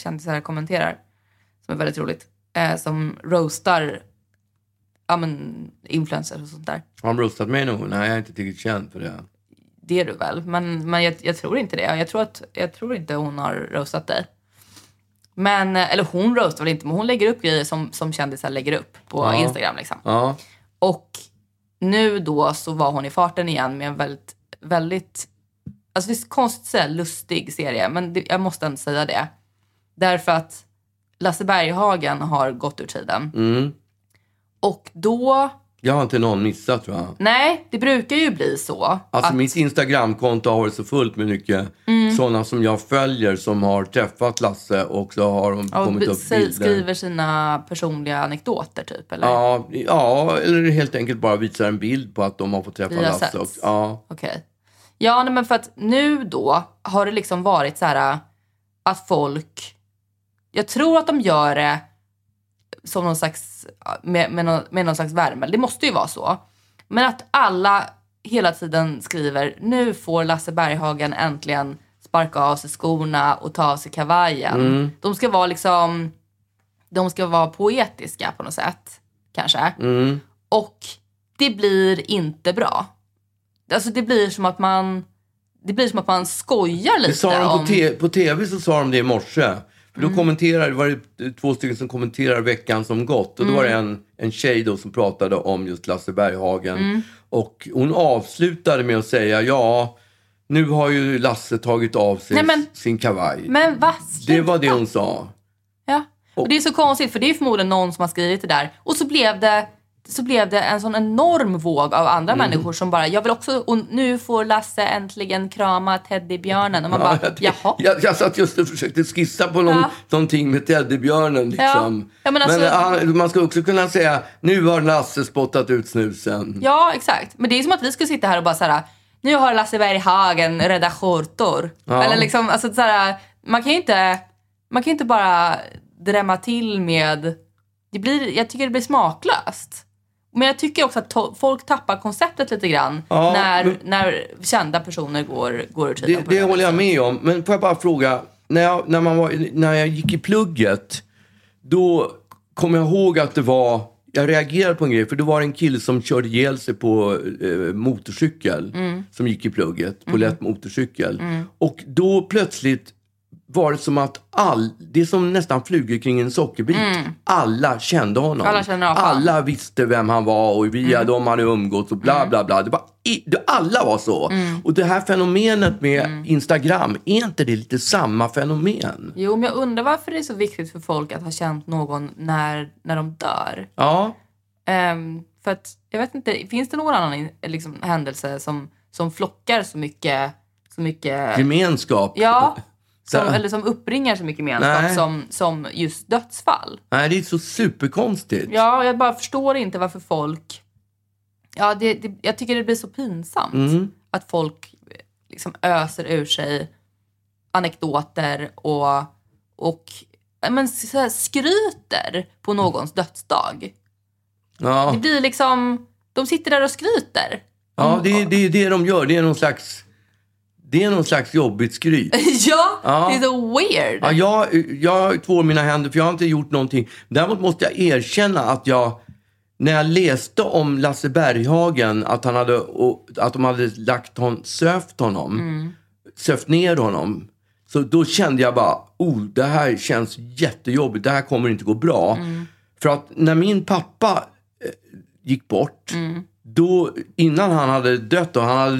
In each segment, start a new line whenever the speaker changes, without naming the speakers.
kändisar kommenterar. Som är väldigt roligt. Som roastar influencers och sånt där.
Har de roastat mig nog? Nej, jag är inte tillräckligt känd för det.
Det är du väl. Men jag tror inte det. Jag tror inte hon har roastat dig. Men, eller hon roastar väl inte, men hon lägger upp grejer som kändisar lägger upp på Instagram liksom.
Ja.
Och nu då så var hon i farten igen med en väldigt, väldigt, alltså det är konstigt att säga lustig serie, men jag måste ändå säga det. Därför att Lasse Berghagen har gått ur tiden. Och då...
Jag har inte någon missat, tror jag.
Nej, det brukar ju bli så.
Alltså mitt Instagramkonto har varit så fullt med mycket sådana som jag följer som har träffat Lasse och så har de kommit upp bilder.
Skriver sina personliga anekdoter typ, eller?
Ja, eller helt enkelt bara visar en bild på att de har fått träffa Lasse. Ja.
Okej. Ja, nej, men för att nu då har det liksom varit så här att folk... Jag tror att de gör det som någon slags, med någon slags värme. Det måste ju vara så. Men att alla hela tiden skriver, nu får Lasse Berghagen äntligen sparka av sig skorna och ta av sig kavajen. De ska vara liksom, de ska vara poetiska på något sätt, kanske. Och det blir inte bra. Alltså det blir som att man skojar lite.
Det sa de på tv, så sa de det i morse. För då var det 2 stycken som kommenterar veckan som gått. Och då var det en tjej då som pratade om just Lasse Berghagen. Och hon avslutade med att säga, nu har ju Lasse tagit av sig sin kavaj.
Men vad?
Det var det hon sa.
Ja, och det är så konstigt, för det är förmodligen någon som har skrivit det där. Och så blev det en sån enorm våg av andra människor som bara, jag vill också, och nu får Lasse äntligen krama teddybjörnen. Och man bara, jaha.
Jag satt just och försökte skissa på någonting med teddybjörnen liksom.
Ja, men
man ska också kunna säga, nu har Lasse spottat ut snusen.
Ja, exakt. Men det är som att vi ska sitta här och bara såhär, nu har Lasse Berghagen rädda skjortor. Eller liksom, alltså såhär, man kan ju inte bara drämma till med, jag tycker det blir smaklöst. Men jag tycker också att folk tappar konceptet lite grann när kända personer går ur tiden.
Det håller jag med om. Men får jag bara fråga, när jag gick i plugget, då kom jag ihåg att jag reagerade på en grej. För det var en kille som körde ihjäl sig på motorcykel. Som gick i plugget på lätt motorcykel. Och då plötsligt var det som att det som nästan flyger kring en sockerbit. Alla kände honom. Alla visste vem han var och via dem hade umgåtts och bla bla bla. Alla var så. Och det här fenomenet med Instagram, är inte det lite samma fenomen?
Jo, men jag undrar varför det är så viktigt för folk att ha känt någon när de dör.
Ja.
För att, jag vet inte, finns det någon annan liksom, händelse som flockar så mycket
gemenskap?
Ja. Eller som uppringar så mycket gemenskap som just dödsfall.
Nej, det är så superkonstigt.
Ja, jag bara förstår inte varför folk... Ja, jag tycker det blir så pinsamt. Att folk liksom öser ur sig anekdoter och men, så här, skryter på någons dödsdag.
Ja.
Det blir liksom... De sitter där och skryter.
Ja, det är det de gör. Det är någon slags jobbigt skryt.
Ja, det är så weird.
Ja, jag tvår mina händer för jag har inte gjort någonting. Däremot måste jag erkänna att när jag läste om Lasse Berghagen att de hade sövt ner honom. Så då kände jag bara, det här känns jättejobbigt. Det här kommer inte gå bra. För att när min pappa gick bort, då innan han hade dött och han hade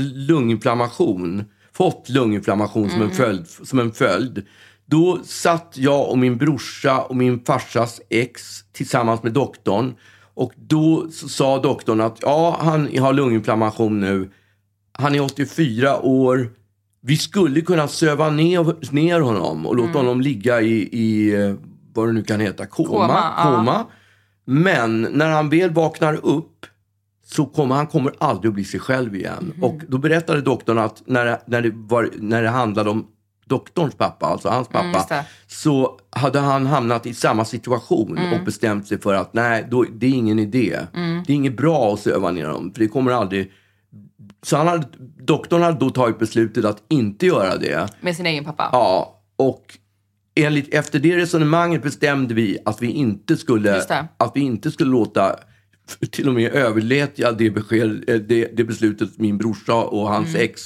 fått lunginflammation som en följd. Då satt jag och min brorsa och min farsas ex tillsammans med doktorn. Och då sa doktorn att han har lunginflammation nu. Han är 84 år. Vi skulle kunna söva ner honom och låta honom ligga i vad det nu kan heta, koma. Men när han väl vaknar upp så kommer aldrig att bli sig själv igen. Och då berättade doktorn att när det handlade om doktorns pappa, alltså hans pappa, så hade han hamnat i samma situation och bestämt sig för att nej, det är ingen idé. Det är inget bra att söva ner dem, för det kommer aldrig... Så doktorn hade då tagit beslutet att inte göra det.
Med sin egen pappa?
Ja, och efter det resonemanget bestämde vi att vi inte skulle låta, till och med överlät jag det beslutet min brorsa och hans ex.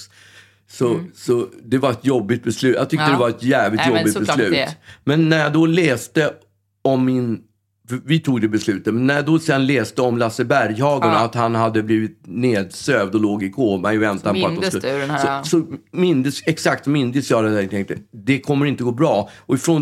Så det var ett jobbigt beslut. Jag tyckte det var ett jävligt jobbigt beslut. Men när jag då läste om vi tog det beslutet, men när jag då sen läste om Lasse Berghagen att han hade blivit nedsövd och låg i koma i väntan på att de skulle... Så mindes jag det där. Jag tänkte, det kommer inte gå bra. Och från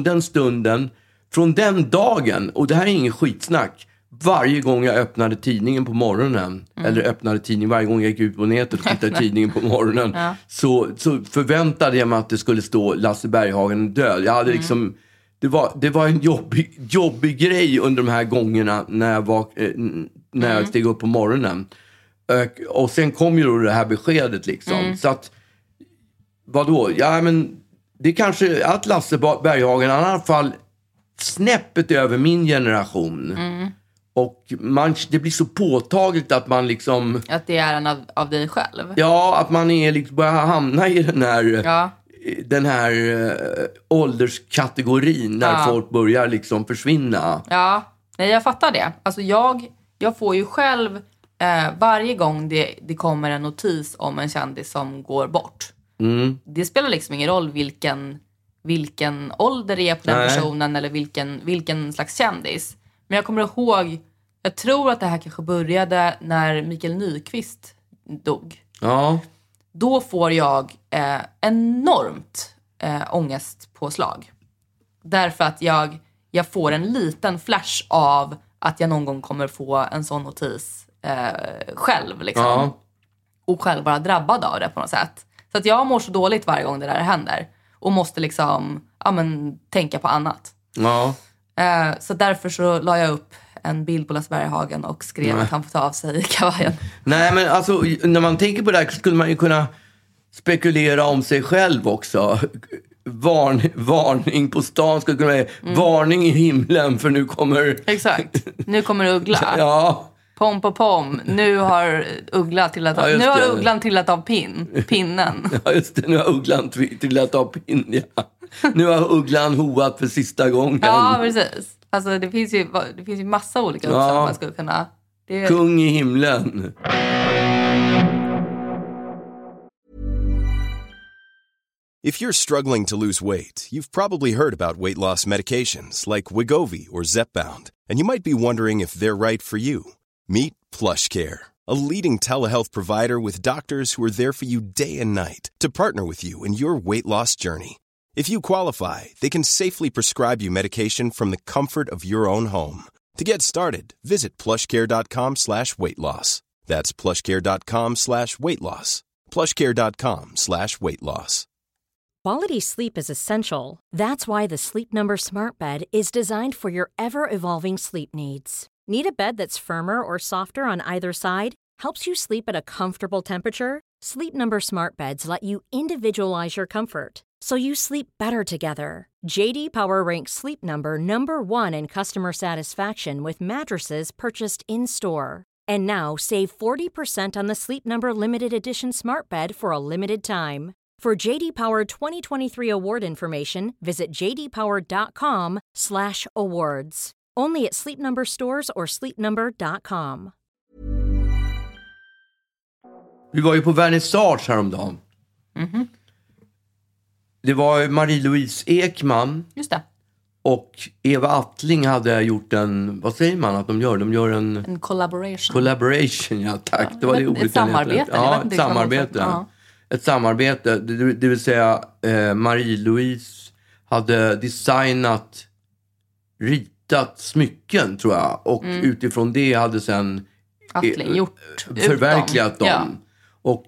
den dagen, och det här är ingen skitsnack, varje gång jag öppnade tidningen på morgonen, eller öppnade tidningen varje gång jag gick ut på nätet och tittade tidningen på morgonen, så förväntade jag mig att det skulle stå Lasse Berghagen död. Jag hade liksom... Det var en jobbig grej under de här gångerna när jag steg upp på morgonen. Och sen kom ju då det här beskedet liksom. Så att, vadå? Ja, men det kanske att Lasse Berghagen, i alla fall snäppet över min generation. Och det blir så påtagligt att man liksom...
Att det är en av dig själv.
Ja, att man liksom börjar hamna i den här ålderskategorin när folk börjar liksom försvinna. Ja,
nej, jag fattar det. Alltså jag får ju själv varje gång det kommer en notis om en kändis som går bort. Det spelar liksom ingen roll vilken ålder det är på den personen eller vilken slags kändis. Men jag kommer ihåg, jag tror att det här kanske började när Mikael Nyqvist dog.
Ja.
Då får jag enormt ångestpåslag. Därför att jag får en liten flash av att jag någon gång kommer få en sån notis själv. Liksom. Ja. Och själv vara drabbad av det på något sätt. Så att jag mår så dåligt varje gång det där händer. Och måste liksom tänka på annat. Ja. Så därför så la jag upp en bild på Lasse Berghagen och skrev att han får ta av sig kavajen.
Nej, men alltså när man tänker på det här skulle man ju kunna spekulera om sig själv också. Varning på stan skulle kunna vara varning i himlen för nu kommer...
Exakt, nu kommer Uggla.
Ja.
Pom. Nu har Uggla Ugglan trillat av pinnen.
Ja, just det. Nu har Ugglan trillat av pinnen, ja. Nu har Ugglan hoat för sista gången.
Ja, precis. Alltså det finns ju massa olika uppslag man skulle kunna...
Kung i himlen.
If you're struggling to lose weight, you've probably heard about weight loss medications like Wegovy or Zepbound, and you might be wondering if they're right for you. Meet PlushCare, a leading telehealth provider with doctors who are there for you day and night to partner with you in your weight loss journey. If you qualify, they can safely prescribe you medication from the comfort of your own home. To get started, visit plushcare.com/weightloss. That's plushcare.com/weightloss. plushcare.com/weightloss.
Quality sleep is essential. That's why the Sleep Number Smart Bed is designed for your ever-evolving sleep needs. Need a bed that's firmer or softer on either side? Helps you sleep at a comfortable temperature? Sleep Number Smart Beds let you individualize your comfort, so you sleep better together. JD Power ranks Sleep Number #1 in customer satisfaction with mattresses purchased in-store. And now save 40% on the Sleep Number Limited Edition Smart Bed for a limited time. For JD Power 2023 award information, visit jdpower.com/awards. Only at Sleep Number stores or sleepnumber.com.
Vi var ju på vernissage häromdagen. Det var Marie-Louise Ekman.
Just det.
Och Eva Attling hade gjort vad säger man att de gör? De gör en
collaboration.
Collaboration, ja tack. Det var det ordet.
Ett samarbete.
Ja, ett samarbete. Ja. Ett samarbete. Det vill säga Marie-Louise hade ritat smycken, tror jag. Och utifrån det hade sen
Attling
förverkligat dem. Ja. Och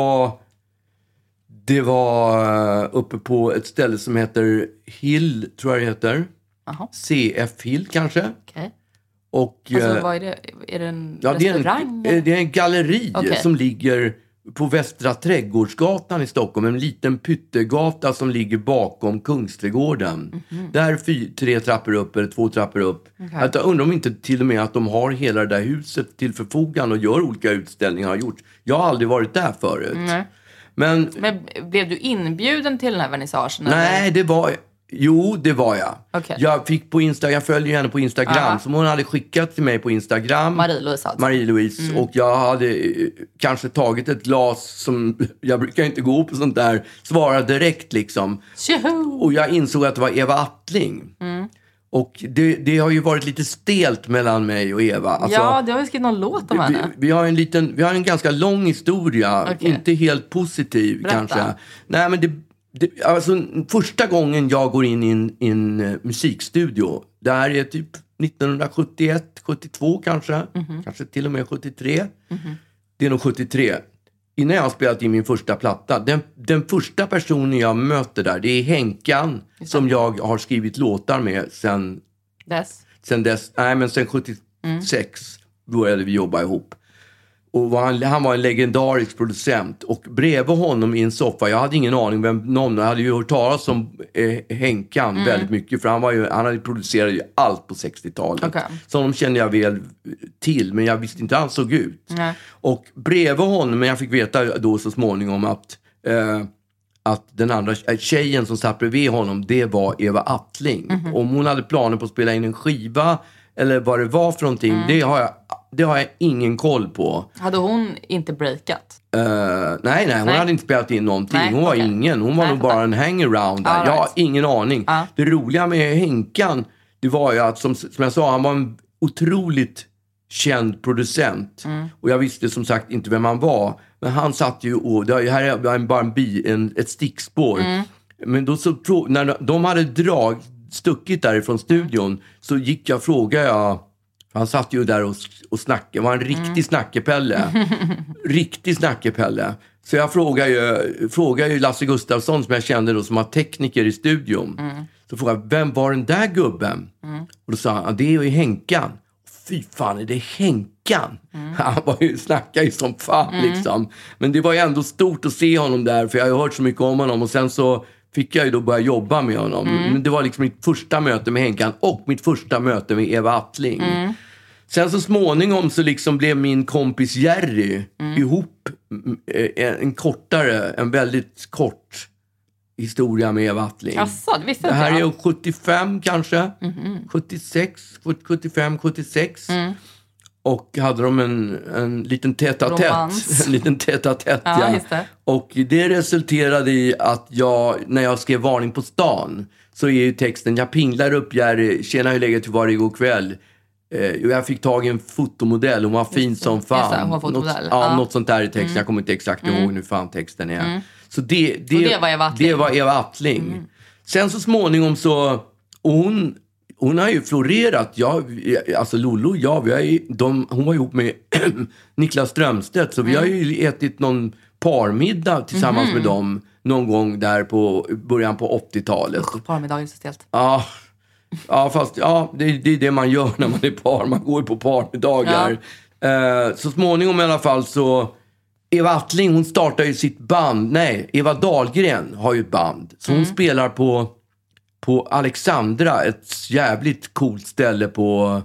det var uppe på ett ställe som heter Hill, tror jag det heter.
Aha.
CF Hill kanske.
Okay.
Och
alltså, vad är det? Är det en restaurang?
Det är en galleri som ligger på Västra Trädgårdsgatan i Stockholm. En liten pyttegata som ligger bakom Kungsträdgården. Där 3 trappor upp eller 2 trappor upp. Okay. Jag undrar om inte till och med att de har hela det där huset till förfogande och gör olika utställningar har gjort. Jag har aldrig varit där förut. Men
blev du inbjuden till den här vernissagen?
Nej, Jo, det var jag.
Okej.
Jag fick på Instagram, jag följer henne på Instagram. Som hon hade skickat till mig på Instagram.
Marie-Louise alltså.
Marie-Louise. Och jag hade kanske tagit ett glas som, jag brukar inte gå på sånt där, svara direkt liksom.
Tjoho!
Och jag insåg att det var Eva Attling. Och det har ju varit lite stelt mellan mig och Eva. Alltså,
Ja, du har ju skrivit någon låt om henne.
vi har en ganska lång historia.
Okej.
Inte helt positiv.
Berätta.
Kanske. Nej, men alltså, första gången jag går in i en musikstudio. Det här är typ 1971, 72 kanske. Kanske till och med 73. Det är nog 73. Innan jag har spelat in min första platta. Den första personen jag möter där, det är Henkan. Som jag har skrivit låtar med sen dess. Nej, men sen 76 började vi jobba ihop. Och han var en legendarisk producent. Och bredvid honom i en soffa, jag hade ingen aning vem någon. Jag hade ju hört talas om Henkan väldigt mycket. För han hade producerat ju allt på 60-talet.
Okay.
Så honom kände jag väl till. Men jag visste inte hur han såg ut.
Nej.
Och bredvid honom, men jag fick veta då så småningom att den andra tjejen som satt bredvid honom, det var Eva Attling. Om hon hade planer på att spela in en skiva eller vad det var för någonting, det har jag ingen koll på.
Hade hon inte breakat?
Nej, hon hade inte spelat in någonting.
Nej,
hon var ingen. Hon var nog bara en hangaround där. Jag har ingen aning. Det roliga med Henkan, det var ju att som jag sa, han var en otroligt känd producent. Och jag visste som sagt inte vem han var. Men han satt ju och det här är bara ett stickspår. Men då så när de hade stuckit därifrån studion, så gick jag och frågade. Han satt ju där och snackade. Det var en riktig snackepelle. Riktig snackepelle. Så jag frågade ju Lasse Gustafsson, som jag kände då, som var tekniker i studion. Så frågade jag, vem var den där gubben? Och då sa han, det är ju Henkan. Fy fan, är det Henkan? Han var ju snackade ju som fan liksom. Men det var ju ändå stort att se honom där, för jag har ju hört så mycket om honom. Och sen så fick jag ju då börja jobba med honom. Men det var liksom mitt första möte med Henkan och mitt första möte med Eva Attling. Sen så småningom så liksom blev min kompis Jerry ihop en väldigt kort historia med Eva Attling.
Asså, det visste
det här
inte
är 75 kanske. 76. Och hade de en liten tête-à-tête. En liten tête-à-tête,
ja. Just det.
Och det resulterade i att när jag skrev Varning på stan, så är ju texten, jag pinglar upp Jerry, tjena hur läget, hur var det igår kväll? Jag fick tag i en fotomodell, hon var fin som fan.
Just det, hon var fotomodell.
Något sånt där i texten, jag kommer inte exakt ihåg hur fan texten är. Så det var Eva Attling. Det var Eva Attling. Sen så småningom så, och hon har ju florerat. Alltså Lollo och jag, hon var ihop med Niklas Strömstedt. Så vi har ju ätit någon parmiddag tillsammans med dem någon gång där på början på 80-talet.
Parmiddag är så stelt.
Ja, fast det är det man gör när man är par. Man går ju på parmiddagar. Så småningom i alla fall så, Eva Attling, hon startar ju sitt band. Nej, Eva Dahlgren har ju ett band. Så hon spelar på Alexandra, ett jävligt coolt ställe på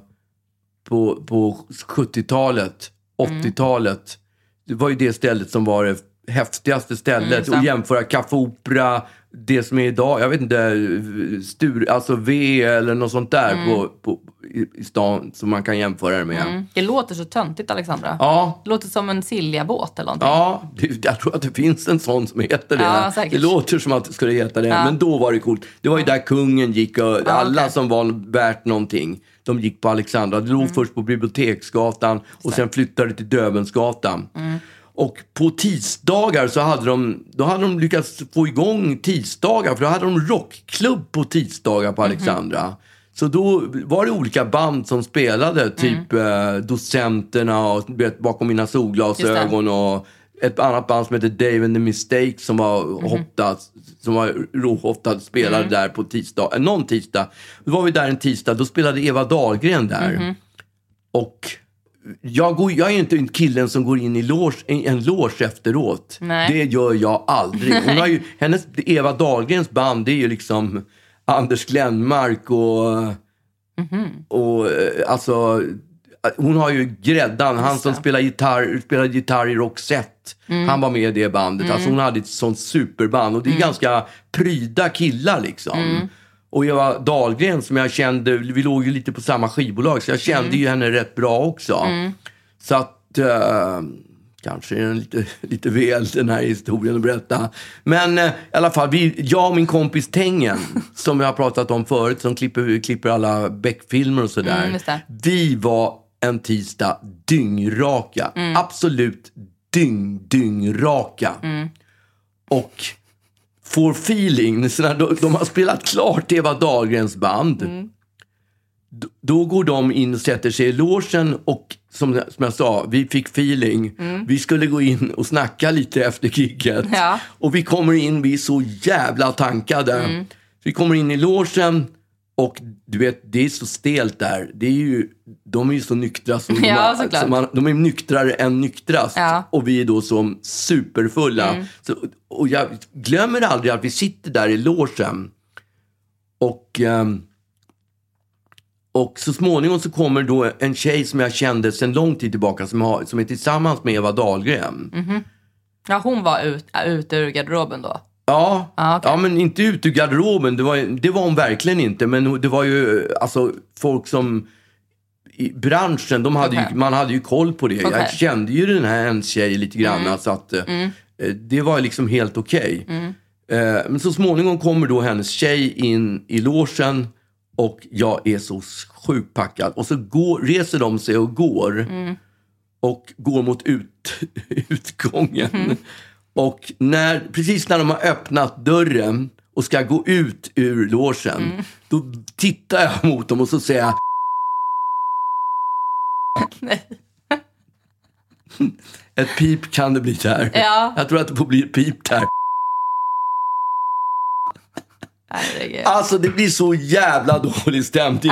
70-talet, 80-talet. Det var ju det stället som var det häftigaste stället. Och jämföra Café Opera, det som är idag, jag vet inte, alltså V eller något sånt där i stan som man kan jämföra det med.
Det låter så töntigt, Alexandra.
Ja.
Det låter som en Silja-båt eller någonting.
Ja, jag tror att det finns en sån som heter det.
Ja, säkert.
Det låter som att det skulle heta det, men då var det coolt. Det var ju där kungen gick och alla som var värt någonting, de gick på Alexandra. Det låg först på Biblioteksgatan och sen flyttade till Dövensgatan. Och på tisdagar så hade de lyckats få igång tisdagar, för då hade de rockklubb på tisdagar på Alexandra. Så då var det olika band som spelade, typ Docenterna och Bakom mina solglasögon och ett annat band som heter Dave and the Mistakes som var råhottad, spelade där på tisdag. Någon tisdag. Då var vi där en tisdag, då spelade Eva Dahlgren där. Och jag är inte en killen som går in i en loge efteråt.
Nej.
Det gör jag aldrig. Hon har ju, Eva Dahlgrens band, det är ju liksom Anders Glenmark och alltså hon har ju Gräddan, han som spelade gitarr i Roxette. Han var med i det bandet. Alltså hon hade ett sånt superband och det är ganska pryda killar liksom. Och Eva Dahlgren som jag kände, vi låg ju lite på samma skivbolag, så jag kände ju henne rätt bra också. Så att kanske är den lite väl den här historien att berätta. Men i alla fall, jag och min kompis Tengen, som jag har pratat om förut, som klipper alla Beck-filmer och sådär. Vi var en tisdag dyngraka. Absolut dyngraka. Och får feeling, när de har spelat klart Eva Dahlgrens band. Då går de in och sätter sig i logen och som jag sa, vi fick feeling. Vi skulle gå in och snacka lite efter gigget.
Ja.
Och vi kommer in, vi är så jävla tankade. Vi kommer in i logen och du vet, det är så stelt där. De är ju så nyktra som de är nyktrare än nyktrast. Ja. Och vi är då som superfulla. Och jag glömmer aldrig att vi sitter där i logen. Och så småningom så kommer då en tjej som jag kände sedan lång tid tillbaka som är tillsammans med Eva Dahlgren.
Ja, hon var ute ur garderoben då?
Ja, okay. Ja, men inte ut ur garderoben. Det var hon verkligen inte. Men det var ju alltså folk som i branschen, man hade ju koll på det. Okay. Jag kände ju den här en tjej lite grann. Så att det var liksom helt okej. Men så småningom kommer då hennes tjej in i logen. Och jag är så sjukt packad. Och så reser de sig och går. Och går mot utgången. Och precis när de har öppnat dörren och ska gå ut ur logen, då tittar jag mot dem och så säger jag
nej.
Ett pip kan det bli där.
Ja.
Jag tror att det får bli ett pip där. Alltså det blir så jävla dålig stämning.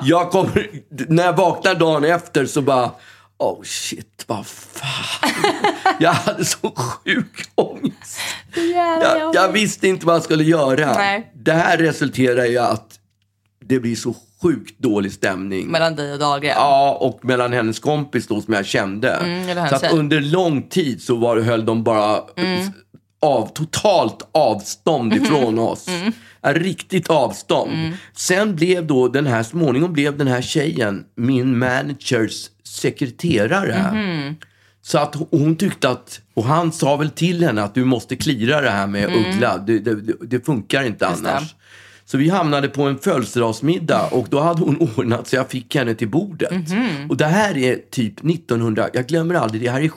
När jag vaknar dagen efter så bara oh shit, vad fan. Jag hade så sjuk ångest. Jag visste inte vad jag skulle göra. Nej. Det här resulterar i att det blir så sjukt dålig stämning.
Mellan dig och Dahlgren?
Ja, och mellan hennes kompis då som jag kände. Så att under lång tid så höll de bara totalt avstånd ifrån oss. Riktigt avstånd. Sen blev då småningom blev den här tjejen min managers sekreterare. Så att hon tyckte att, och han sa väl till henne att du måste klira det här med Uggla. Det funkar inte annars. Så vi hamnade på en födelsedagsmiddag och då hade hon ordnat så jag fick henne till bordet. Och det här är typ 1900, jag glömmer aldrig, det här är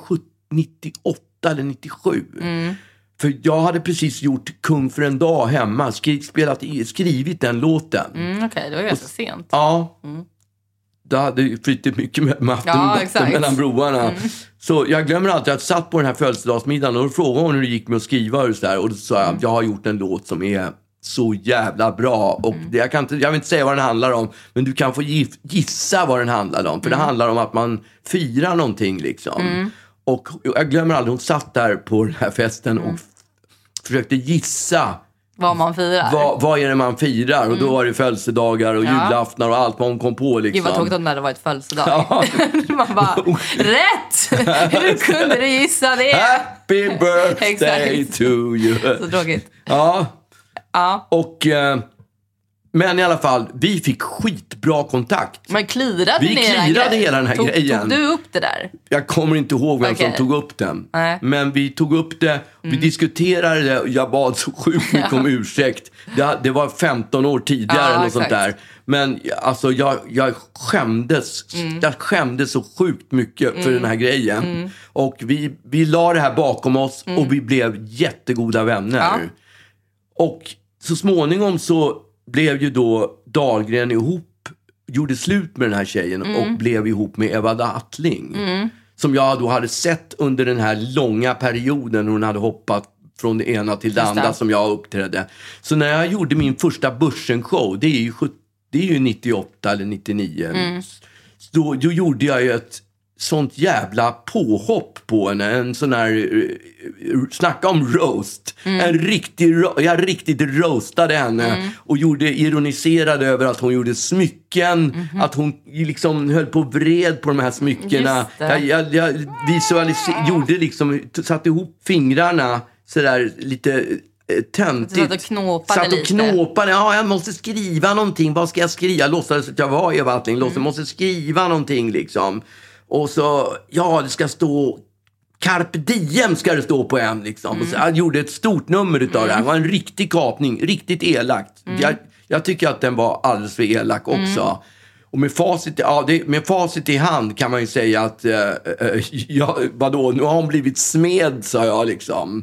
98 eller 97. För jag hade precis gjort Kung för en dag hemma. Skrivit den låten.
Okej, det var ganska sent.
Ja. Det hade ju flyttat mycket med mellan broarna. Så jag glömmer alltid att jag satt på den här födelsedagsmiddagen. Och då frågade hon hur det gick med att skriva och så där. Och då sa jag att jag har gjort en låt som är så jävla bra. Och jag vill inte säga vad den handlar om. Men du kan få gissa vad den handlar om. För det handlar om att man firar någonting liksom. Och jag glömmer aldrig, hon satt där på den här festen och försökte gissa
vad man firar.
Vad är det man firar? Och då var det födelsedagar och julaftnar och allt vad hon kom på liksom.
Gud vad tråkigt om det hade varit födelsedag. Man bara, rätt! Hur kunde du gissa det?
Happy birthday to you.
Så tråkigt.
Ja. Och men i alla fall, vi fick skitbra kontakt.
Men klirade
hela den här grejen.
Tog du upp det där?
Jag kommer inte ihåg vem som tog upp den. Men vi tog upp det, vi diskuterade det och jag bad så sjukt mycket om ursäkt. Det var 15 år tidigare eller sånt där. Men alltså jag skämdes. Jag skämdes så sjukt mycket för den här grejen. Och vi la det här bakom oss och vi blev jättegoda vänner. Och så småningom så blev ju då Dahlgren gjorde slut med den här tjejen och blev ihop med Eva Attling. Som jag då hade sett under den här långa perioden hon hade hoppat från det ena till det andra som jag uppträdde. Så när jag gjorde min första Börsen-show, det är ju 98 eller 99. Då gjorde jag ju ett sånt jävla påhopp på henne. En sån här, snacka om roast. Jag riktigt roastade henne. Och ironiserade över att hon gjorde smycken. Att hon liksom höll på vred på de här smyckena. Jag visualiserade, gjorde liksom, satte ihop fingrarna sådär lite töntigt.
Satt och knåpade.
Ja, jag måste skriva någonting. Vad ska jag skriva? Jag låtsades att jag var Eva Attling. Jag måste skriva någonting liksom. Och så, det ska stå Carpe Diem ska det stå på en liksom. Och så, jag gjorde ett stort nummer utav det här. Det var en riktig kapning, riktigt elakt. Jag tycker att den var alldeles för elak också. Och med facit i hand kan man ju säga att vadå, nu har hon blivit smed, sa jag liksom.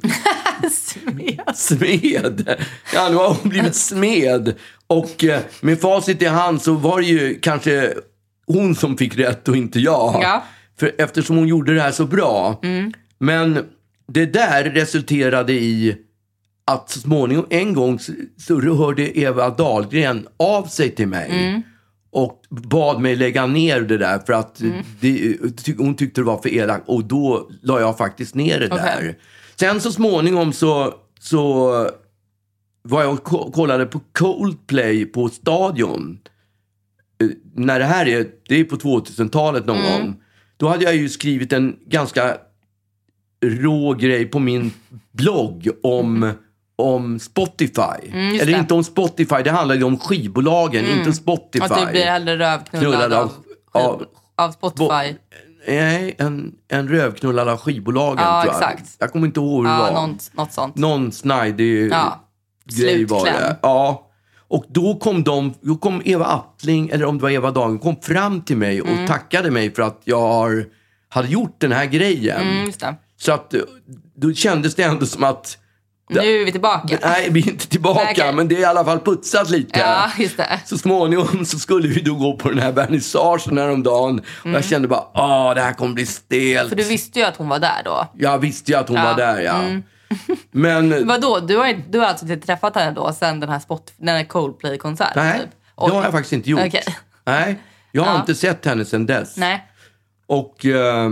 Smed. Ja, nu har hon blivit smed. Och med facit i hand så var det ju kanske hon som fick rätt och inte jag.
Ja.
För eftersom hon gjorde det här så bra. Men det där resulterade i att så småningom en gång så hörde Eva Dahlgren av sig till mig. Och bad mig lägga ner det där för att hon tyckte det var för elakt. Och då la jag faktiskt ner det där. Sen så småningom så var jag och kollade på Coldplay på Stadion. När det här är på 2000-talet någon gång. Då hade jag ju skrivit en ganska rå grej på min blogg om Spotify. Eller inte om Spotify, det handlar ju om skivbolagen, inte Spotify.
Att du blir hellre rövknullad av Spotify.
Nej, en rövknullad av skivbolagen.
Ja,
tror jag.
Exakt.
Jag kommer inte ihåg hur det var.
Något sånt.
Någon snajdig grej var det. Ja. Och då kom Eva Attling, eller om det var Eva Dahlgren, kom fram till mig och tackade mig för att jag hade gjort den här grejen.
Just det.
Så att då kändes det ändå som att
nu är vi tillbaka.
Nej, vi är inte tillbaka, men det är i alla fall putsat lite.
Ja, just det.
Så småningom så skulle vi då gå på den här vernissagen häromdagen. Och jag kände bara, det här kommer bli stelt.
För du visste ju att hon var där då.
Jag visste ju att hon var där, ja. Men
vadå? Du har alltså inte träffat henne då sen den här Coldplay-konsert?
Nej,
typ.
det har jag faktiskt inte gjort.
Okay.
Nej, jag har inte sett henne sen dess.
Nej.
Och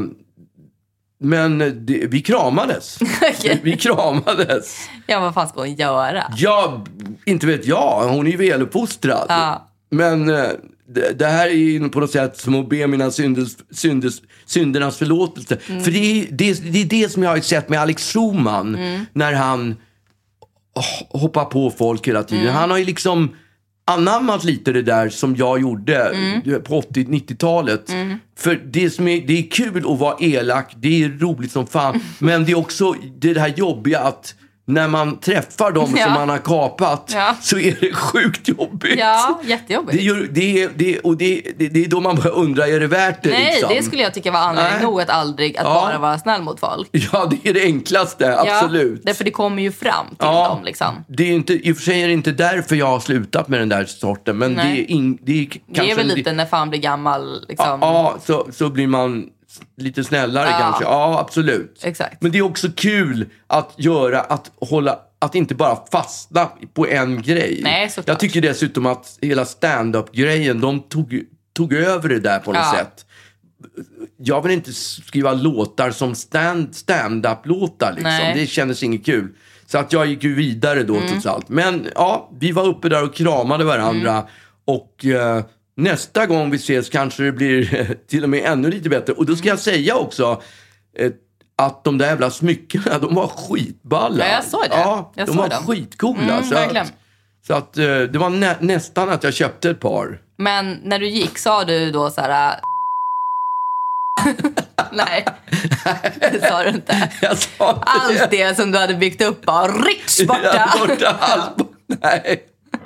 men vi kramades.
Okay.
Vi kramades.
Ja, vad fan ska hon göra?
Ja, inte vet jag. Hon är ju väluppfostrad.
Ja.
Men det här är ju på något sätt som att be mina syndernas förlåtelse. För det är det som jag har sett med Alex Schumann. När han hoppar på folk hela tiden. Han har ju liksom anammat lite det där som jag gjorde på 80-90-talet. För det är kul att vara elak. Det är roligt som fan. Men det är också det här jobbiga att när man träffar dem som man har kapat så är det sjukt jobbigt.
Ja, jättejobbigt.
Det är då man börjar undra, är det värt det?
Nej,
liksom?
Det skulle jag tycka var anledning nog att bara vara snäll mot folk.
Ja, det är det enklaste, absolut.
Ja, därför det kommer ju fram till dem liksom.
Det är inte, i och för sig är det inte därför jag har slutat med den där sorten. Men det är
väl lite när fan blir gammal liksom.
Ja, så blir man lite snällare kanske. Ja, absolut.
Exakt.
Men det är också kul att inte bara fastna på en grej.
Nej, såklart.
Jag tycker dessutom att hela stand-up-grejen, de tog över det där på något sätt. Jag vill inte skriva låtar som stand-up-låtar liksom. Det kändes inget kul. Så att jag gick ju vidare då trots allt. Men vi var uppe där och kramade varandra. Och nästa gång vi ses kanske det blir till och med ännu lite bättre. Och då ska jag säga också att de där jävla smyckena, de var skitballa.
Ja, jag såg det.
Ja, de var skitcoola. Så att det var nästan att jag köpte ett par.
Men när du gick sa du då så här... Nej, det sa du inte.
Jag sa inte
allt det som du hade byggt upp bara riks borta.
Nej.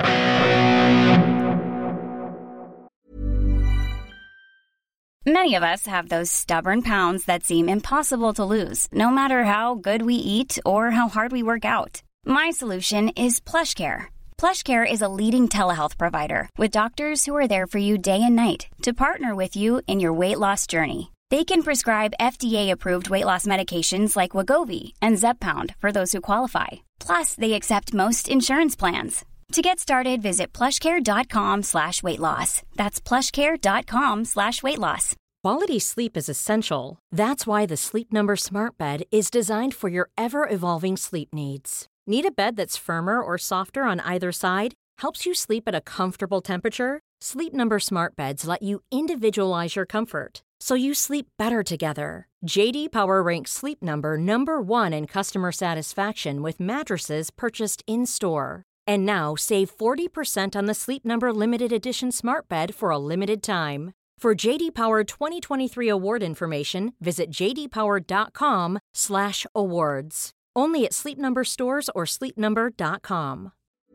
Many of us have those stubborn pounds that seem impossible to lose, no matter how good we eat or how hard we work out. My solution is PlushCare. PlushCare is a leading telehealth provider with doctors who are there for you day and night to partner with you in your weight loss journey. They can prescribe FDA-approved weight loss medications like Wegovy and Zepbound for those who qualify. Plus, they accept most insurance plans. To get started, visit plushcare.com/weightloss. That's plushcare.com/weightloss.
Quality sleep is essential. That's why the Sleep Number Smart Bed is designed for your ever-evolving sleep needs. Need a bed that's firmer or softer on either side? Helps you sleep at a comfortable temperature? Sleep Number Smart Beds let you individualize your comfort so you sleep better together. JD Power ranks Sleep Number number 1 in customer satisfaction with mattresses purchased in-store. And now save 40% on the Sleep Number limited edition smart bed for a limited time. For JD Power 2023 award information, visit jdpower.com/awards. Only at Sleep Number stores or sleepnumber.com.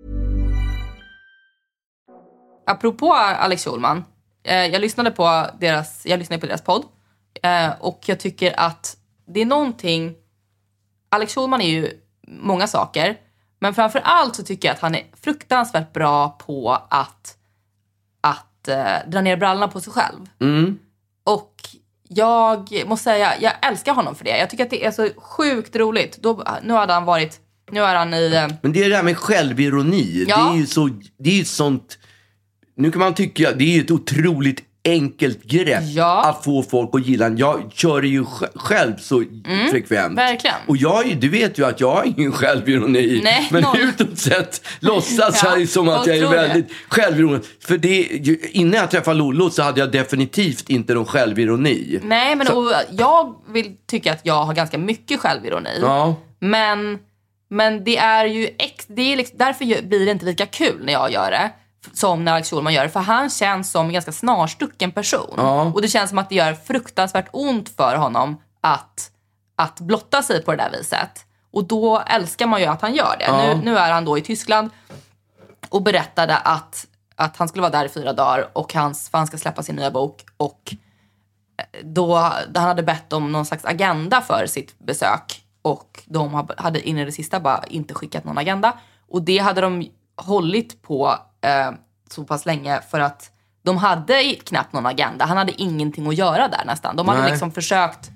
Apropå Alex Schulman, jag lyssnade på deras podd och jag tycker att det är någonting. Alex Schulman är ju många saker, men framför allt så tycker jag att han är fruktansvärt bra på att dra ner brallorna på sig själv. Och jag måste säga, jag älskar honom för det. Jag tycker att det är så sjukt roligt. Nu är han i...
Men det är det här med självironi.
Ja.
Det är ju sånt... Nu kan man tycka, det är ju ett otroligt enkelt grepp att få folk att gilla. Jag kör det ju själv så frekvent.
Verkligen.
Och du vet ju att jag har ingen självironi.
Nej,
men utåt sett låtsas jag som att jag är väldigt självironi. För innan jag träffade Lollo så hade jag definitivt inte någon självironi.
Nej, men jag vill tycka att jag har ganska mycket självironi.
Ja.
Men det är ju liksom, därför blir det inte lika kul när jag gör det som när Alex Schulman gör det. För han känns som en ganska snarstucken person. Ja. Och det känns som att det gör fruktansvärt ont för honom att blotta sig på det där viset. Och då älskar man ju att han gör det. Ja. Nu är han då i Tyskland och berättade att han skulle vara där i 4 dagar och för han ska släppa sin nya bok. Och då han hade bett om någon slags agenda för sitt besök. Och de hade in i det sista bara inte skickat någon agenda. Och det hade de hållit på så pass länge för att de hade knappt någon agenda. Han hade ingenting att göra där nästan. De hade liksom försökt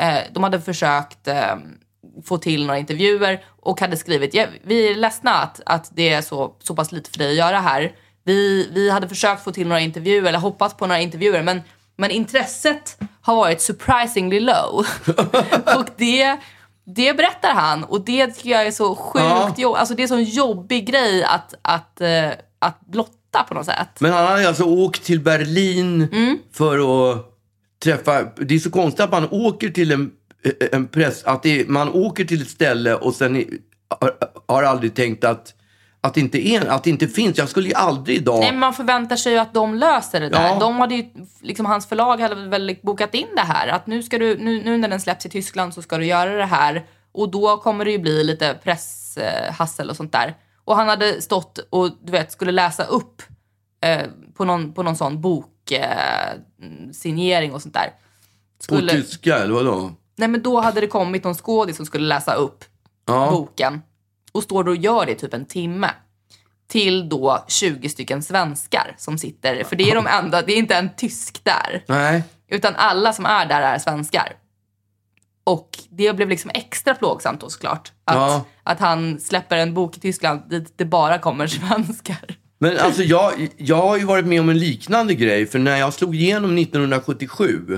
få till några intervjuer och hade skrivit, vi är ledsna att det är så pass lite för dig att göra här. Vi hade försökt få till några intervjuer eller hoppats på några intervjuer, men intresset har varit surprisingly low. Och det berättar han, och det tycker jag är så sjukt alltså det är så en jobbig grej att blotta på något sätt.
Men han hade alltså åkt till Berlin för att träffa... Det är så konstigt att man åker till en press... man åker till ett ställe och sen har aldrig tänkt att det inte finns. Jag skulle ju aldrig idag...
Nej, men man förväntar sig ju att de löser det där. De hade ju, liksom hans förlag hade väl bokat in det här. Att nu när den släpps i Tyskland så ska du göra det här. Och då kommer det ju bli lite presshassel och sånt där. Och han hade stått och skulle läsa upp på någon sån boksignering och sånt där.
På tyska eller vadå?
Nej, men då hade det kommit någon skådis som skulle läsa upp boken. Och står då och gör det typ en timme. Till då 20 stycken svenskar som sitter. För det är de enda, det är inte en tysk där. Nej. Utan alla som är där är svenskar. Och det blev liksom extra plågsamt då såklart. Att han släpper en bok i Tyskland dit det bara kommer svenskar.
Men alltså jag har ju varit med om en liknande grej. För när jag slog igenom 1977.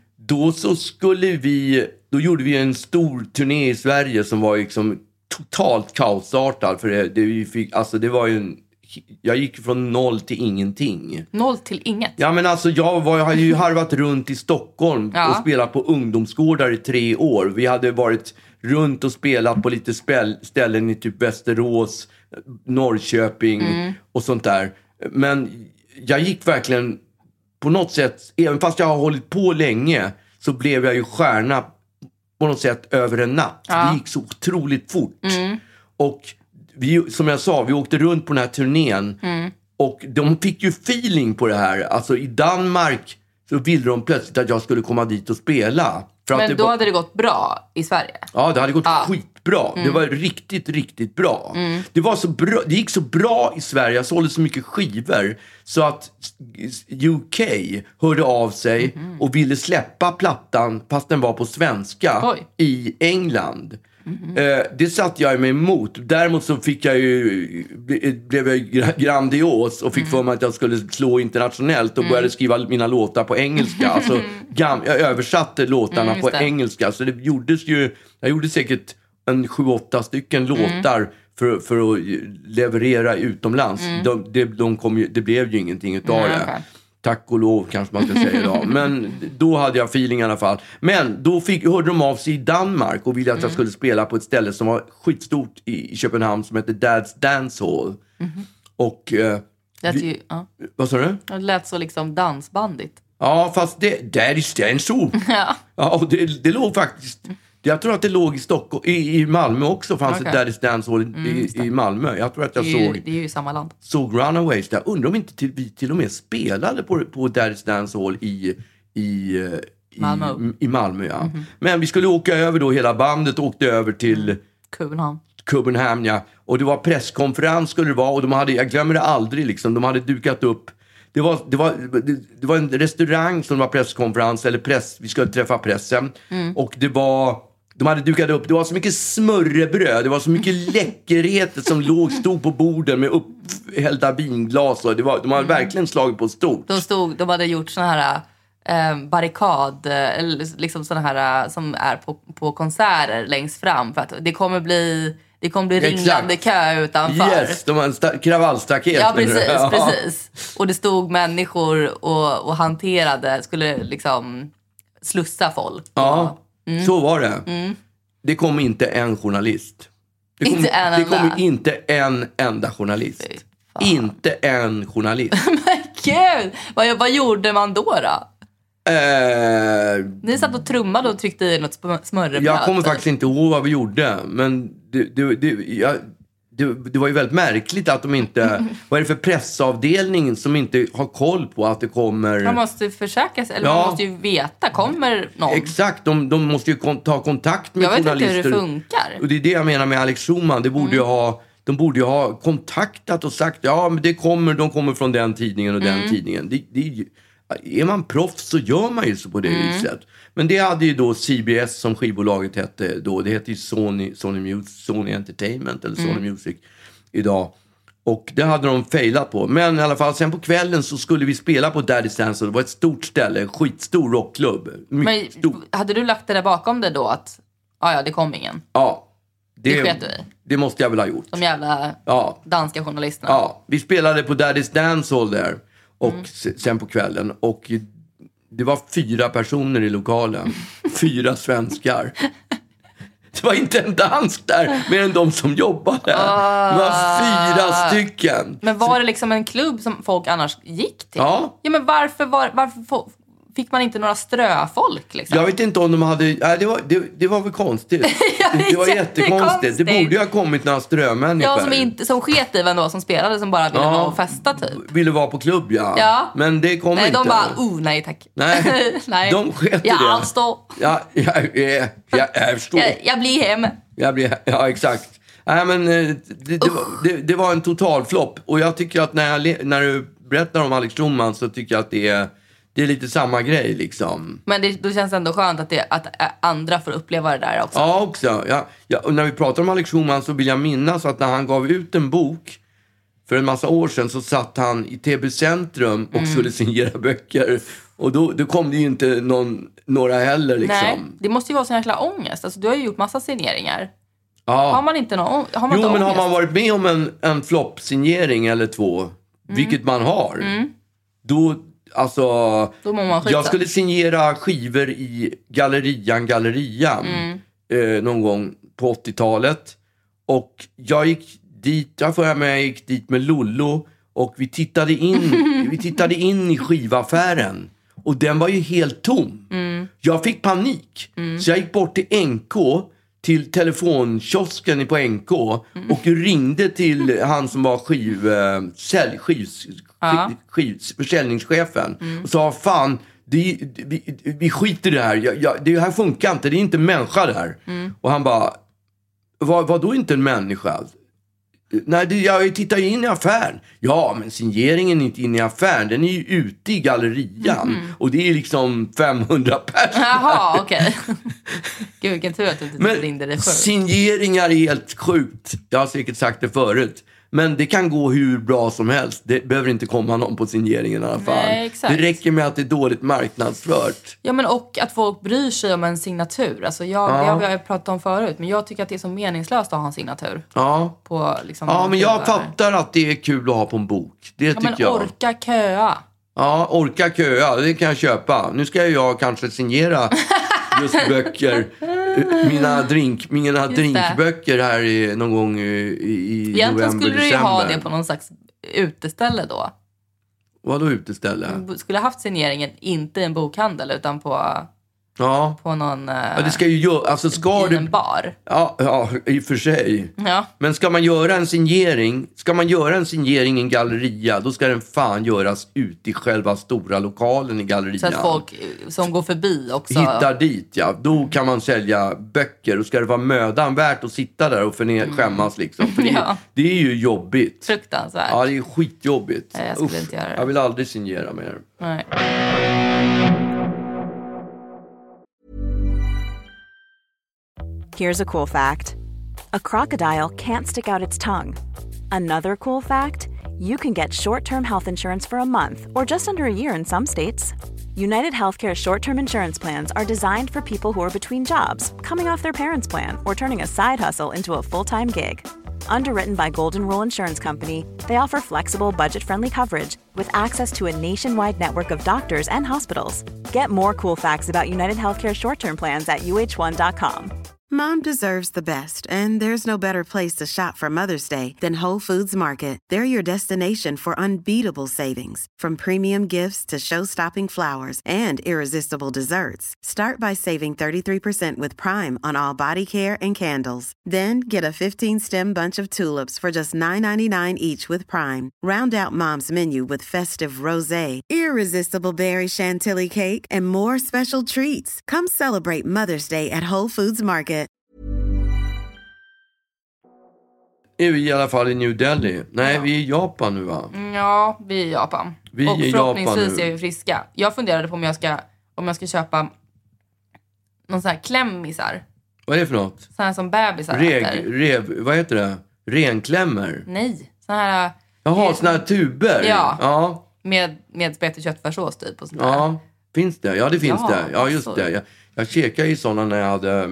Då gjorde vi en stor turné i Sverige som var liksom totalt kaosartad. För det var ju jag gick från 0 till ingenting.
0 till inget?
Ja, men alltså jag hade ju harvat runt i Stockholm och spelat på ungdomsgårdar i 3 år. Vi hade varit runt och spelat på lite ställen i typ Västerås, Norrköping och sånt där. Men jag gick verkligen på något sätt, även fast jag har hållit på länge, så blev jag ju stjärna på något sätt över en natt. Det gick så otroligt fort. Och som jag sa, vi åkte runt på den här turnén. Och de fick ju feeling på det här. Alltså i Danmark så ville de plötsligt att jag skulle komma dit och spela.
Men då hade det gått bra i Sverige?
Ja, det hade gått skitbra. Det var riktigt, riktigt bra. Det var så bra. Det gick så bra i Sverige. Jag sålde så mycket skivor. Så att UK hörde av sig och ville släppa plattan fast den var på svenska i England. Det satt jag mig emot. Däremot så blev jag grandios och fick för mig att jag skulle slå internationellt och började skriva mina låtar på engelska. Alltså, jag översatte låtarna på engelska. Så det gjordes ju, jag gjorde säkert 7-8 stycken låtar för att leverera utomlands. Det blev ju ingenting utav det. Tack och lov kanske man ska säga idag. Men då hade jag feeling i alla fall. Men då hörde de av sig i Danmark och ville att jag skulle spela på ett ställe som var skitstort i Köpenhamn som heter Dad's Dance Hall. Och... vad sa du?
Det lät så liksom dansbandigt.
Ja, fast Dad's Dance Hall. Ja, det låg faktiskt... Jag tror att det låg i Stockholm, i Malmö också fanns ett Daddy's Dance Hall i Malmö. Jag tror att jag såg...
Det är ju samma land.
Såg Runaways där. Undrar om inte vi till och med spelade på Daddy's Dance Hall i Malmö, ja. Men vi skulle åka över då, hela bandet åkte över till... Köpenhamn, ja. Och det var presskonferens skulle det vara. Och jag glömmer det aldrig liksom. De hade dukat upp. Det var en restaurang som var presskonferens. Vi skulle träffa pressen. Och de hade dukat upp. Det var så mycket smörrebröd. Det var så mycket läckerheter som stod på borden med upphällda vinglas. Och de hade verkligen slagit på stort.
De hade gjort såna här... barrikad eller liksom såna här som är på konserter längst fram för att det kommer bli ringlande kö utanför.
Yes, de har en kravallstaket.
Ja, precis. Och det stod människor och skulle liksom slussa folk.
Ja, så var det. Det kom inte en journalist. Det kom inte en enda journalist. Inte en journalist.
Men gud, vad gjorde man då? Ni satt och trummade och tryckte i något smörrebröd.
Jag kommer faktiskt inte ihåg vad vi gjorde. Men det var ju väldigt märkligt att de inte... Vad är det för pressavdelning som inte har koll på att det kommer...
Man måste försäkra sig, eller man måste ju veta. Kommer någon?
Exakt, de måste ju ta kontakt med journalister.
Jag vet inte hur det funkar.
Och det är det jag menar med Alex Schulman. De borde ju ha kontaktat och sagt men de kommer från den tidningen och den tidningen. Är man proffs så gör man ju så på det viset. Men det hade ju då CBS som skivbolaget hette då. Det heter ju Sony Entertainment eller Sony Music idag. Och det hade de failat på. Men i alla fall sen på kvällen så skulle vi spela på Daddy's Dance. Det var ett stort ställe, en skitstor rockklubb.
Men hade du lagt det där bakom det då att det kom ingen?
Ja.
Det sket du i?
Det måste jag väl ha gjort.
De jävla danska journalisterna.
Ja, vi spelade på Daddy's Dance Hall där. Och sen på kvällen. Och det var 4 personer i lokalen. 4 svenskar. Det var inte en dansk där, mer än de som jobbade. Det var 4 stycken.
Men var det liksom en klubb som folk annars gick till?
Ja.
Ja, men varför fick man inte några ströfolk liksom?
Jag vet inte om de hade... det var väl konstigt. Det var jättekonstigt. Det borde ju ha kommit några strömänniskor.
Ja, som sket i vem då, som spelade, som bara ville vara och festa typ.
Ville vara på klubb, ja. Men det kom inte.
De bara, nej tack.
Nej, de sket i det.
Jag avstår.
Jag avstår.
Jag blir hem.
Ja, exakt. Nej, men det var en total flopp. Och jag tycker att när du berättar om Alex Schulman så tycker jag att det är lite samma grej liksom. Men
då känns det ändå skönt att andra får uppleva det där också.
Ja, också. Ja, och när vi pratar om Alex Schulman så vill jag minnas att när han gav ut en bok för en massa år sedan så satt han i TB Centrum och skulle signera böcker. Och då kom det ju inte några heller liksom. Nej, det måste ju vara sån jäkla ångest. Alltså, du har ju gjort massa signeringar. Ja. Har man inte ångest? Men har man varit med om en flopp-signering eller 2, vilket man har, då jag skulle signera skivor i Gallerian någon gång på 80-talet. Och jag gick dit med Lollo och vi tittade in i skivaffären. Och den var ju helt tom. Jag fick panik. Så jag gick bort till NK, till telefonkiosken på NK och ringde till han som var försäljningschefen och sa, fan, vi skiter i det här. Det här funkar inte, det är inte en människa det här. Och han bara, vad då inte en människa? Nej, jag tittar ju in i affären. Ja, men signeringen är inte inne i affären. Den är ju ute i Gallerian. Och det är liksom 500 personer. Jaha, okej. Gud, vilken tur att du inte ringde det förut. Signeringar är helt sjukt. Jag har säkert sagt det förut. Men det kan gå hur bra som helst. Det behöver inte komma någon på signeringen i alla fall. Nej, exakt. Det räcker med att det är dåligt marknadsfört. Ja, men och att folk bryr sig om en signatur. Alltså det har vi pratat om förut. Men jag tycker att det är så meningslöst att ha en signatur. Ja, på, liksom, men jag fattar att det är kul att ha på en bok. Det tycker jag. Men orka köa. Ja, orka köa, det kan jag köpa. Nu ska jag kanske signera just böcker. Mina drinkböcker här någon gång i
Egentligen
november,
skulle du ju
december.
ha det på någon slags uteställe då.
Vadå uteställe?
Du skulle haft signeringen inte i en bokhandel utan på någon
det ska ju alltså ska
i en bar.
Ja, i och för sig.
Ja.
Men ska man göra en signering i en galleria, då ska den fan göras ut i själva stora lokalen i gallerian.
Så att folk som går förbi också
hittar dit, ja. Då kan man sälja böcker. Och ska det vara mödan värt att sitta där och skämmas liksom. För det är ju jobbigt.
Fruktansvärt.
Ja, det är skitjobbigt.
Jag skulle inte göra det.
Jag vill aldrig signera mer.
Nej.
Here's a cool fact. A crocodile can't stick out its tongue. Another cool fact, you can get short-term health insurance for a month or just under a year in some states. United Healthcare short-term insurance plans are designed for people who are between jobs, coming off their parents' plan, or turning a side hustle into a full-time gig. Underwritten by Golden Rule Insurance Company, they offer flexible, budget-friendly coverage with access to a nationwide network of doctors and hospitals. Get more cool facts about United Healthcare short-term plans at uh1.com.
Mom deserves the best, and there's no better place to shop for Mother's Day than Whole Foods Market. They're your destination for unbeatable savings, from premium gifts to show-stopping flowers and irresistible desserts. Start by saving 33% with Prime on all body care and candles. Then get a 15-stem bunch of tulips for just $9.99 each with Prime. Round out Mom's menu with festive rosé, irresistible berry chantilly cake, and more special treats. Come celebrate Mother's Day at Whole Foods Market.
Är vi i alla fall i New Delhi? Nej, vi är i Japan nu, va?
Ja, vi är i Japan.
Vi
och
är i
förhoppningsvis
Japan nu.
är vi friska. Jag funderade på om jag ska köpa någon sån här klämmisar.
Vad är det för något?
Sån här som bebisar äter.
Vad heter det? Renklämmer?
Nej, sån här...
Jaha, såna här tuber?
Ja. Med spett och köttfärssås typ och sånt där.
Ja, finns det? Ja, det finns det. Ja, just
alltså.
det. Jag käkade ju sådana när jag hade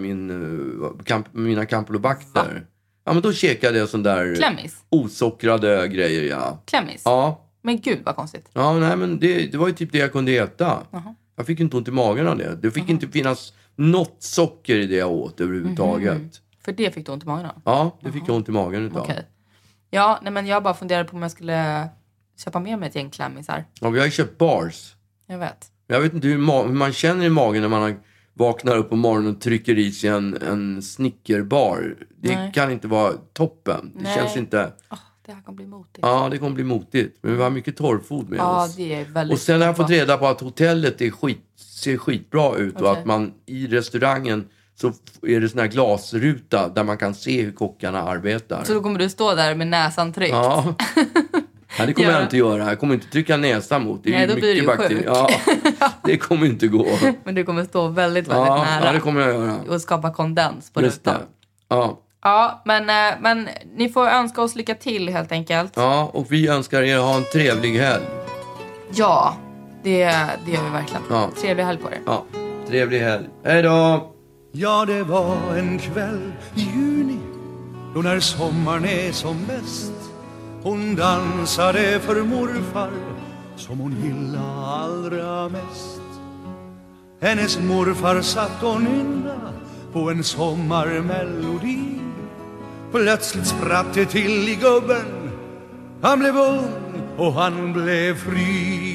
mina campylobacter. Ja, men då käkade jag sån där...
Klämmis?
Osockrade grejer, ja.
Klämmis?
Ja.
Men gud, vad konstigt.
Ja, nej, men det var ju typ det jag kunde äta. Jag fick inte ont i magen av det. Det fick inte finnas något socker i det jag åt överhuvudtaget.
För det fick du ont i magen av?
Ja, det fick jag ont i magen utav.
Okej. Ja, nej, men jag bara funderade på om jag skulle köpa med mig ett gäng klämmisar.
Ja, vi har ju köpt bars.
Jag vet.
Jag vet inte hur man känner i magen när man vaknar upp på morgonen och trycker i sig en snickerbar. Det kan inte vara toppen. Det känns inte...
Det här kommer bli motigt.
Ja, det kommer bli motigt. Men vi har mycket torrfod med oss.
Ja, det är väldigt...
Och sen har jag fått reda på att hotellet ser skitbra ut. Och att man i restaurangen så är det sån här glasruta där man kan se hur kockarna arbetar.
Så då kommer du stå där med näsan tryckt?
Ja. Nej, det kommer jag inte göra. Jag kommer inte trycka näsan mot. Det är
då blir du sjuk.
Ja, det kommer inte gå.
Men du kommer stå väldigt nära.
Ja, det kommer jag göra.
Och skapa kondens på
Just
rutan.
det. Ja.
Ja, men ni får önska oss lycka till helt enkelt.
Ja, och vi önskar er ha en trevlig helg.
Ja, det gör vi verkligen.
Ja.
Trevlig helg på er.
Ja, trevlig helg. Hej då!
Ja, det var en kväll i juni, då när sommaren är som bäst. Hon dansade för morfar, som hon gillade allra mest. Hennes morfar satt och nynna på en sommarmelodi. Plötsligt spratt det till i gubben. Han blev ung och han blev fri.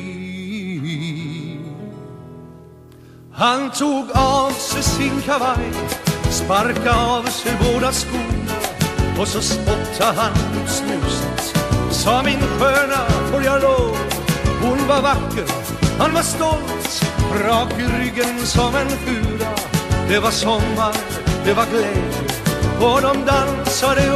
Han tog av sig sin kavaj, sparkade av sig båda skorna, och så spottade han ut snuset. Sa min sköna, får jag lov? Hon var vacker, han var stolt, rak i ryggen som en fura. Det var sommar, det var glädje, och de dansade